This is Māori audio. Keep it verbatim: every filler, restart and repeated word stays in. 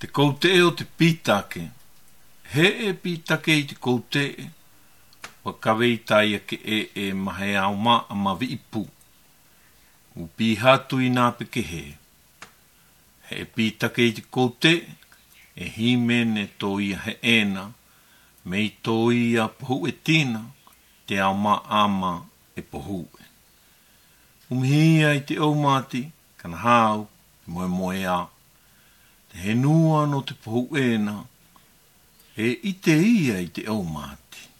Te koute o te pitake. He e pitake i te koute. Wa kawei tai ke e e mahe au ma a mavi ipu. U pi hatu i nā peke he. He e pitake i te koute. E hime ne tō ia he ena. Me i tō ia pohu e tina. Te au ma ama e pohu e. Umihia i te au mati. Kana hau. Moe moe a. Te he nua no te pohu ena. E ite ia i te au mati.